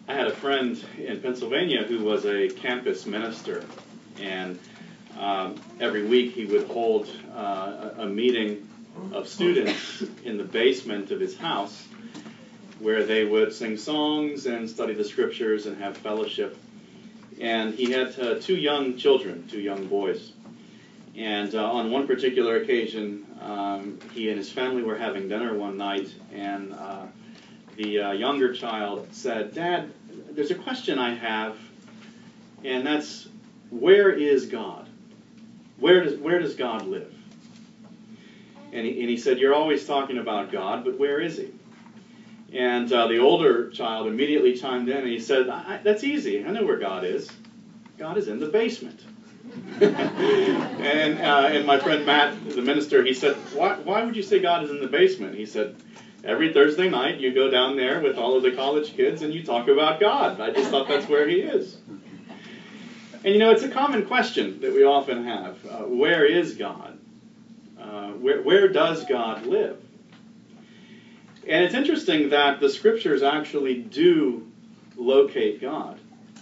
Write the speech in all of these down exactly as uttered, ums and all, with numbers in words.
I had a friend in Pennsylvania who was a campus minister, and um, every week he would hold uh, a, a meeting of students in the basement of his house where they would sing songs and study the scriptures and have fellowship. And he had uh, two young children, two young boys. And uh, on one particular occasion, um, he and his family were having dinner one night, and uh, the uh, younger child said, "Dad, there's a question I have, and that's, where is God? Where does where does God live?" And he, and he said, "You're always talking about God, but where is he?" And uh, the older child immediately chimed in, and he said, I, "That's easy. I know where God is. God is in the basement." and uh, and my friend Matt, the minister, he said, why, why would you say God is in the basement? He said, "Every Thursday night you go down there with all of the college kids and you talk about God. I just thought that's where he is." And you know, it's a common question that we often have. Uh, where is God? Uh, where, where does God live? And it's interesting that the scriptures actually do locate God.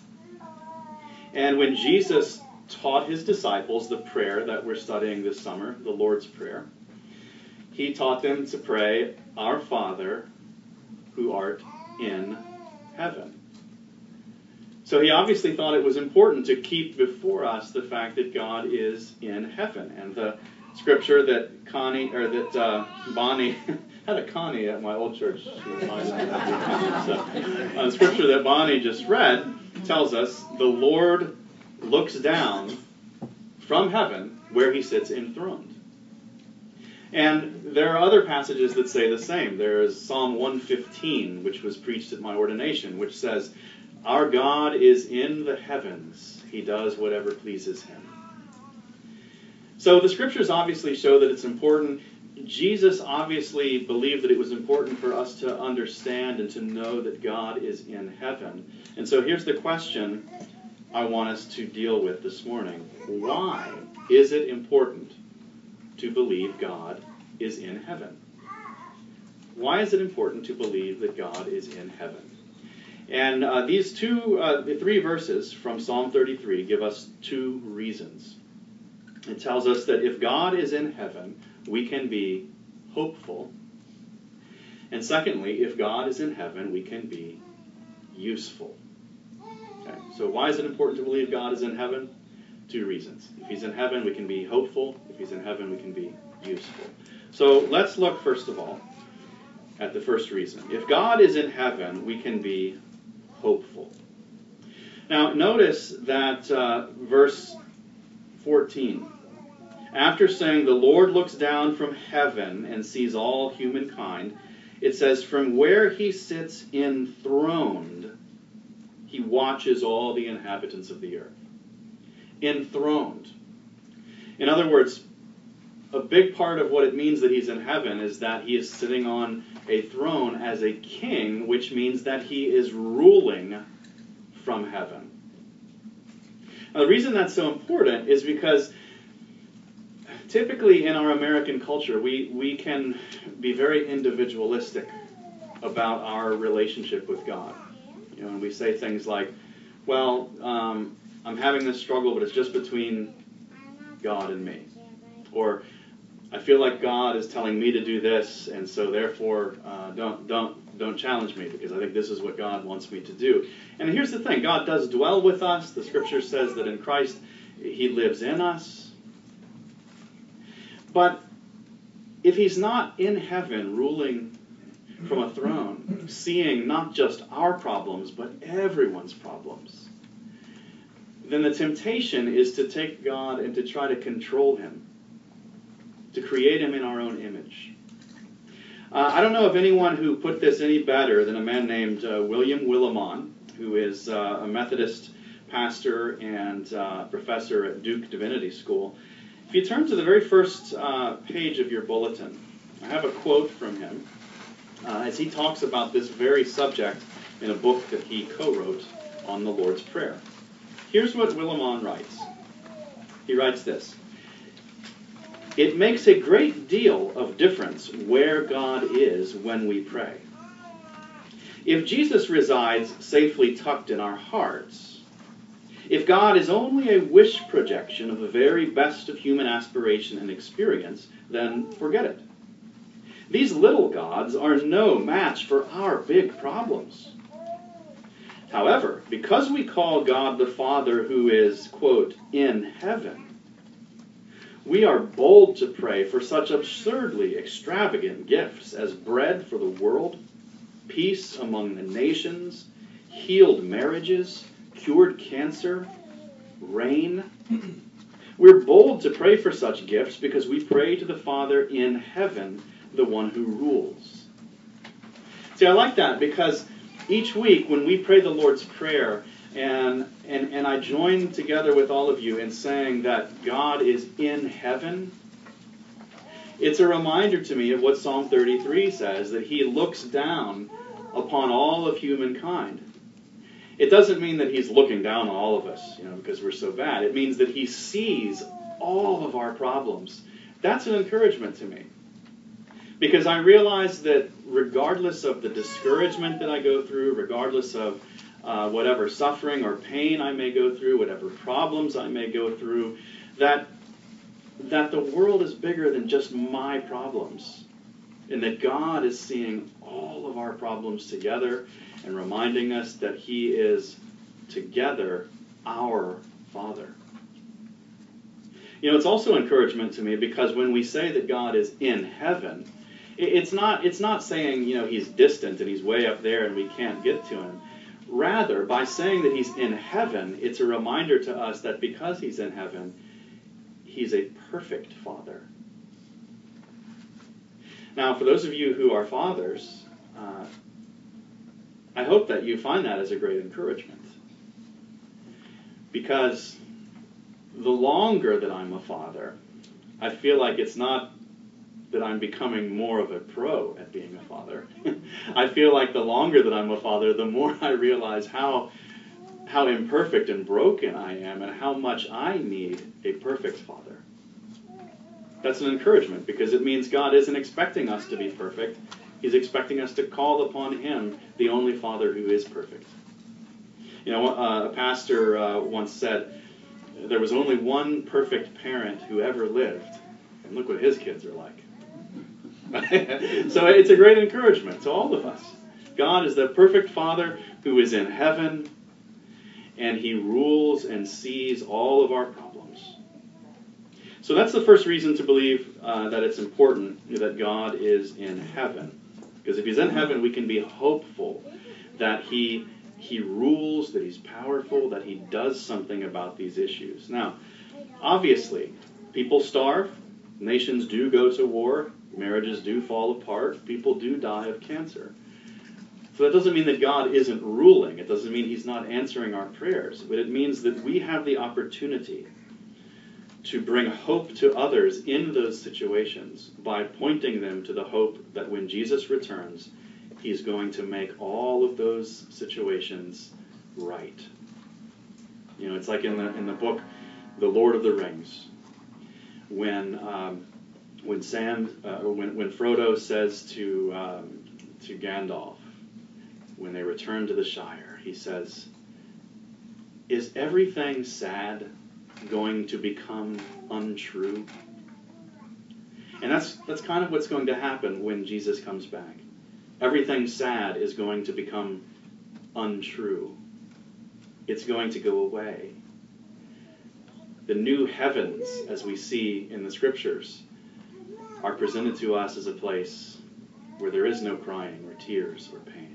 And when Jesus taught his disciples the prayer that we're studying this summer, the Lord's Prayer, he taught them to pray, "Our Father, who art in heaven." So he obviously thought it was important to keep before us the fact that God is in heaven. And the scripture that Connie, or that uh, Bonnie, had a Connie at my old church. So, uh, the scripture that Bonnie just read tells us the Lord looks down from heaven where he sits enthroned. And there are other passages that say the same. There is Psalm one fifteen, which was preached at my ordination, which says, "Our God is in the heavens. He does whatever pleases him." So the scriptures obviously show that it's important. Jesus obviously believed that it was important for us to understand and to know that God is in heaven. And so here's the question I want us to deal with this morning. Why is it important to believe God is in heaven? Why is it important to believe that God is in heaven? And uh, these two, uh, the three verses from Psalm thirty-three give us two reasons. It tells us that if God is in heaven, we can be hopeful. And secondly, if God is in heaven, we can be useful. Okay, so why is it important to believe God is in heaven? Two reasons. If he's in heaven, we can be hopeful. If he's in heaven, we can be useful. So let's look, first of all, at the first reason. If God is in heaven, we can be hopeful. Now, notice that uh, verse fourteen. After saying, "The Lord looks down from heaven and sees all humankind," it says, "From where he sits enthroned, he watches all the inhabitants of the earth." Enthroned. In other words, a big part of what it means that he's in heaven is that he is sitting on a throne as a king, which means that he is ruling from heaven. Now, the reason that's so important is because typically in our American culture, we, we can be very individualistic about our relationship with God. You know, and we say things like, well, um, I'm having this struggle, but it's just between God and me. Or, I feel like God is telling me to do this, and so therefore uh, don't don't don't challenge me, because I think this is what God wants me to do. And here's the thing, God does dwell with us. The scripture says that in Christ he lives in us. But if he's not in heaven ruling from a throne, seeing not just our problems, but everyone's problems, then the temptation is to take God and to try to control him, to create him in our own image. Uh, I don't know of anyone who put this any better than a man named uh, William Willimon, who is uh, a Methodist pastor and uh, professor at Duke Divinity School. If you turn to the very first uh, page of your bulletin, I have a quote from him uh, as he talks about this very subject in a book that he co-wrote on the Lord's Prayer. Here's what Willimon writes. He writes this: "It makes a great deal of difference where God is when we pray. If Jesus resides safely tucked in our hearts, if God is only a wish projection of the very best of human aspiration and experience, then forget it. These little gods are no match for our big problems. However, because we call God the Father who is, quote, in heaven, we are bold to pray for such absurdly extravagant gifts as bread for the world, peace among the nations, healed marriages, cured cancer, rain. We're bold to pray for such gifts because we pray to the Father in heaven, the one who rules. See, I like that because each week when we pray the Lord's Prayer, and, and, and I join together with all of you in saying that God is in heaven, it's a reminder to me of what Psalm thirty-three says, that he looks down upon all of humankind. It doesn't mean that he's looking down on all of us, you know, because we're so bad. It means that he sees all of our problems. That's an encouragement to me. Because I realize that regardless of the discouragement that I go through, regardless of uh, whatever suffering or pain I may go through, whatever problems I may go through, that, that the world is bigger than just my problems. And that God is seeing all of our problems together and reminding us that he is together our Father. You know, it's also encouragement to me because when we say that God is in heaven, it's not, it's not saying, you know, he's distant and he's way up there and we can't get to him. Rather, by saying that he's in heaven, it's a reminder to us that because he's in heaven, he's a perfect Father. Now, for those of you who are fathers, uh, I hope that you find that as a great encouragement. Because the longer that I'm a father, I feel like it's not that I'm becoming more of a pro at being a father. I feel like the longer that I'm a father, the more I realize how, how imperfect and broken I am and how much I need a perfect father. That's an encouragement because it means God isn't expecting us to be perfect. He's expecting us to call upon him, the only Father who is perfect. You know, uh, a pastor uh, once said, there was only one perfect parent who ever lived, and look what his kids are like. So it's a great encouragement to all of us. God is the perfect Father who is in heaven, and he rules and sees all of our problems. So that's the first reason to believe uh, that it's important that God is in heaven. Because if he's in heaven, we can be hopeful that he he rules, that he's powerful, that he does something about these issues. Now, obviously, people starve, nations do go to war, marriages do fall apart, people do die of cancer. So that doesn't mean that God isn't ruling. It doesn't mean he's not answering our prayers. But it means that we have the opportunity to bring hope to others in those situations by pointing them to the hope that when Jesus returns, he's going to make all of those situations right. You know, it's like in the in the book, The Lord of the Rings, when um, when Sam, uh, when when Frodo says to um, to Gandalf, when they return to the Shire, he says, "Is everything sad going to become untrue?" And that's that's kind of what's going to happen when Jesus comes back. Everything sad is going to become untrue. It's going to go away. The new heavens, as we see in the scriptures, are presented to us as a place where there is no crying or tears or pain.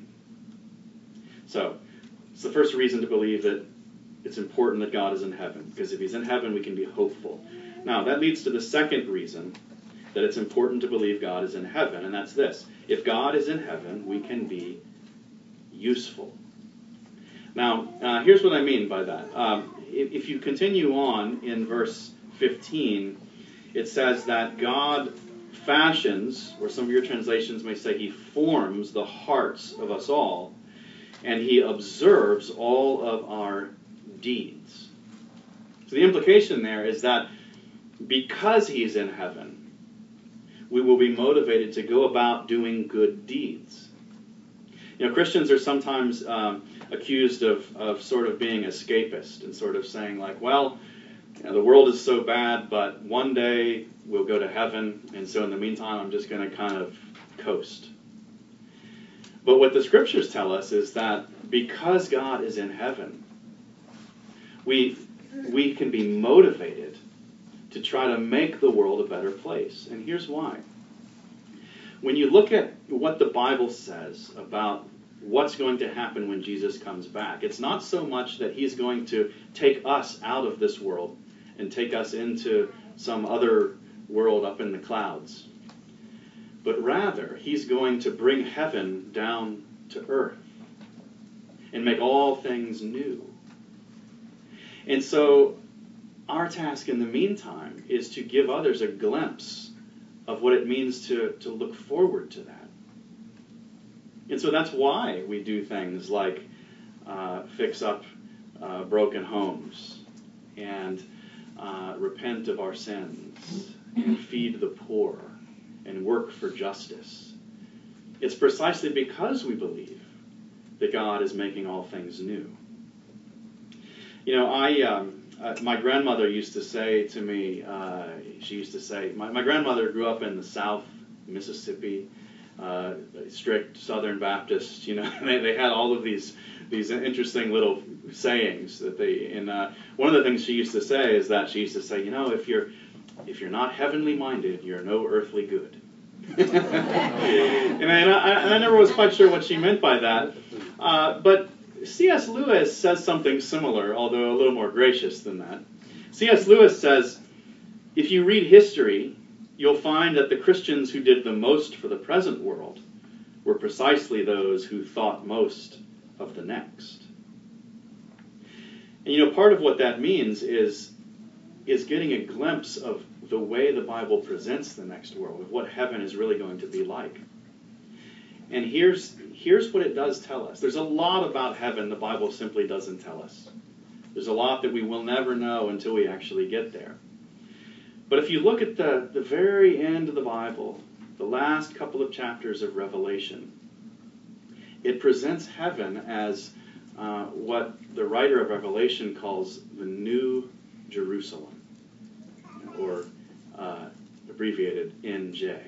So, it's the first reason to believe that it's important that God is in heaven, because if he's in heaven, we can be hopeful. Now, that leads to the second reason that it's important to believe God is in heaven, and that's this. If God is in heaven, we can be useful. Now, uh, here's what I mean by that. Um, if, if you continue on in verse fifteen, it says that God fashions, or some of your translations may say he forms the hearts of us all, and he observes all of our deeds. So the implication there is that because he's in heaven, we will be motivated to go about doing good deeds. You know, Christians are sometimes um, accused of, of sort of being escapist and sort of saying like, well, you know, the world is so bad, but one day we'll go to heaven, and so in the meantime I'm just going to kind of coast. But what the scriptures tell us is that because God is in heaven, we we can be motivated to try to make the world a better place. And here's why. When you look at what the Bible says about what's going to happen when Jesus comes back, it's not so much that he's going to take us out of this world and take us into some other world up in the clouds, but rather he's going to bring heaven down to earth and make all things new. And so our task in the meantime is to give others a glimpse of what it means to, to look forward to that. And so that's why we do things like uh, fix up uh, broken homes and uh, repent of our sins and feed the poor and work for justice. It's precisely because we believe that God is making all things new. You know, I um, uh, my grandmother used to say to me, uh, she used to say, my, my grandmother grew up in the South, Mississippi, uh, strict Southern Baptist. You know, they, they had all of these these interesting little sayings that they. And uh, one of the things she used to say is that she used to say, you know, if you're if you're not heavenly minded, you're no earthly good. and, I, and, I, and I never was quite sure what she meant by that, uh, but C S Lewis says something similar, although a little more gracious than that. C S Lewis says, if you read history, you'll find that the Christians who did the most for the present world were precisely those who thought most of the next. And you know, part of what that means is, is getting a glimpse of the way the Bible presents the next world, of what heaven is really going to be like. And here's here's what it does tell us. There's a lot about heaven the Bible simply doesn't tell us. There's a lot that we will never know until we actually get there. But if you look at the, the very end of the Bible, the last couple of chapters of Revelation, it presents heaven as uh, what the writer of Revelation calls the New Jerusalem, or uh, abbreviated N J.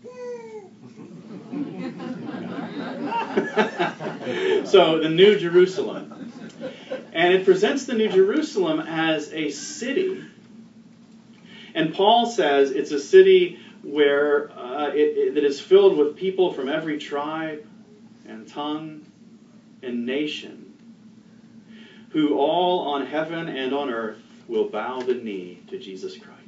So the New Jerusalem. And it presents the New Jerusalem as a city. And Paul says it's a city where uh, it, it, that is filled with people from every tribe and tongue and nation, who all on heaven and on earth will bow the knee to Jesus Christ.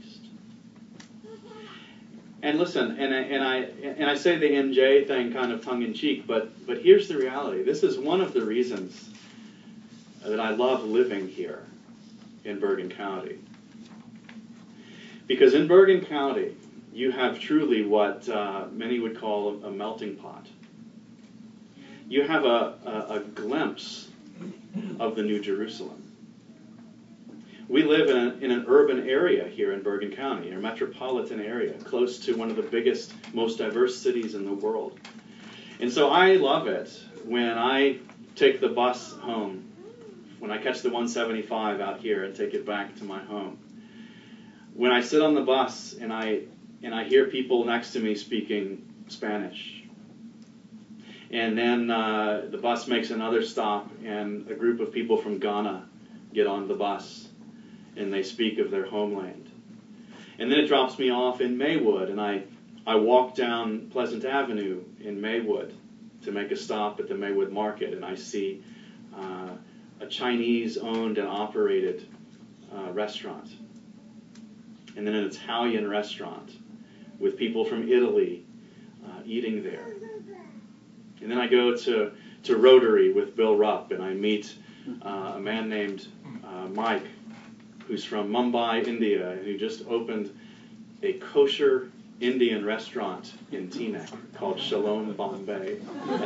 And listen, and I, and I and I say the N J thing kind of tongue-in-cheek, but but here's the reality. This is one of the reasons that I love living here in Bergen County. Because in Bergen County, you have truly what uh, many would call a melting pot. You have a, a, a glimpse of the New Jerusalem. We live in, a, in an urban area here in Bergen County, a metropolitan area, close to one of the biggest, most diverse cities in the world. And so I love it when I take the bus home, when I catch the one seventy-five out here and take it back to my home. When I sit on the bus and I and I hear people next to me speaking Spanish. And then uh, the bus makes another stop and a group of people from Ghana get on the bus and they speak of their homeland. And then it drops me off in Maywood, and I, I walk down Pleasant Avenue in Maywood to make a stop at the Maywood Market, and I see uh, a Chinese-owned and operated uh, restaurant, and then an Italian restaurant with people from Italy uh, eating there. And then I go to, to Rotary with Bill Rupp, and I meet uh, a man named uh, Mike, who's from Mumbai, India, who just opened a kosher Indian restaurant in Teaneck called Shalom Bombay.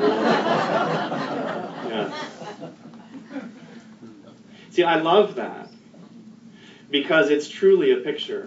Yeah. See, I love that because it's truly a picture,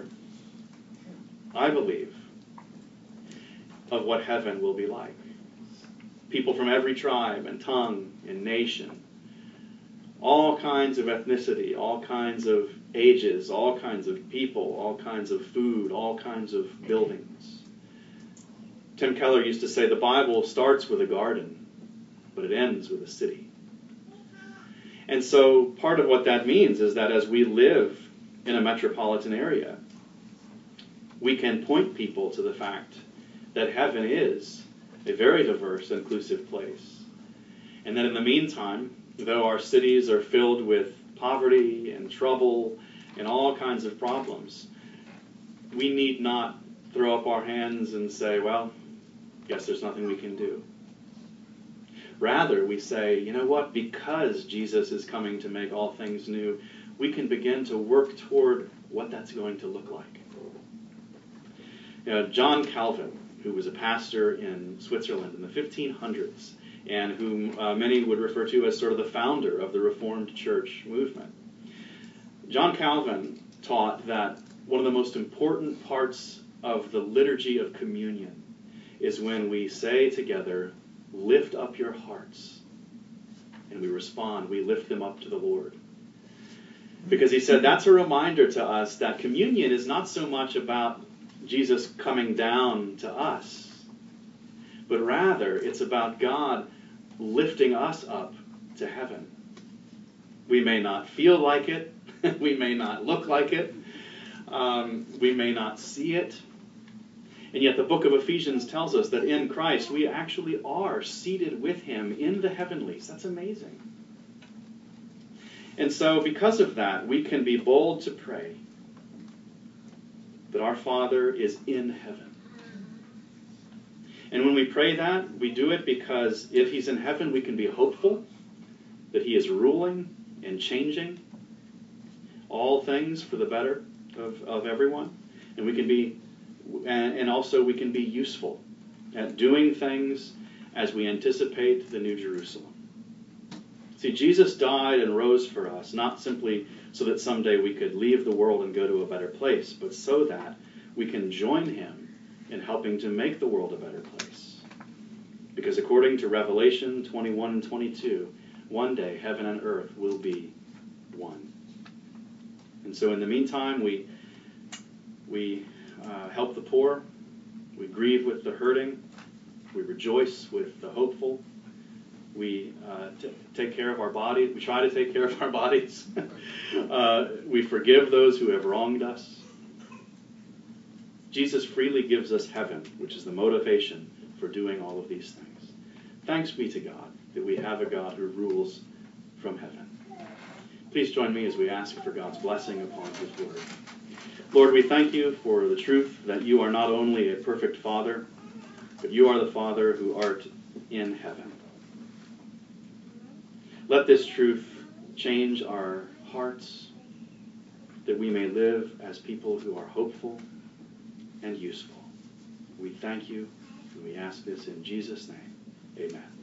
I believe, of what heaven will be like. people from every tribe and tongue and nation, all kinds of ethnicity, all kinds of ages, all kinds of people, all kinds of food, all kinds of buildings. Tim Keller used to say the Bible starts with a garden, but it ends with a city. And so part of what that means is that as we live in a metropolitan area, we can point people to the fact that heaven is a very diverse, inclusive place. And that in the meantime, though our cities are filled with poverty and trouble and all kinds of problems, we need not throw up our hands and say, well, guess there's nothing we can do. Rather, we say, you know what, because Jesus is coming to make all things new, we can begin to work toward what that's going to look like. You know, John Calvin, who was a pastor in Switzerland in the fifteen hundreds, and whom uh, many would refer to as sort of the founder of the Reformed Church movement. John Calvin taught that one of the most important parts of the liturgy of communion is when we say together, lift up your hearts. And we respond, we lift them up to the Lord. Because he said that's a reminder to us that communion is not so much about Jesus coming down to us, but rather it's about God lifting us up to heaven. We may not feel like it, we may not look like it, um, we may not see it, and yet the book of Ephesians tells us that in Christ we actually are seated with him in the heavenlies. That's amazing. And so because of that, we can be bold to pray that our Father is in heaven. And when we pray that, we do it because if he's in heaven, we can be hopeful that he is ruling and changing all things for the better of, of everyone. And we can be, and, and also we can be useful at doing things as we anticipate the New Jerusalem. See, Jesus died and rose for us, not simply so that someday we could leave the world and go to a better place, but so that we can join him in helping to make the world a better place. Because according to Revelation twenty-one and twenty-two, one day heaven and earth will be one. And so in the meantime, we we uh, help the poor, we grieve with the hurting, we rejoice with the hopeful, we uh, t- take care of our bodies, we try to take care of our bodies, uh, we forgive those who have wronged us. Jesus freely gives us heaven, which is the motivation for doing all of these things. Thanks be to God that we have a God who rules from heaven. Please join me as we ask for God's blessing upon his word. Lord, we thank you for the truth that you are not only a perfect Father, but you are the Father who art in heaven. Let this truth change our hearts, that we may live as people who are hopeful and useful. We thank you, and we ask this in Jesus' name. Amen.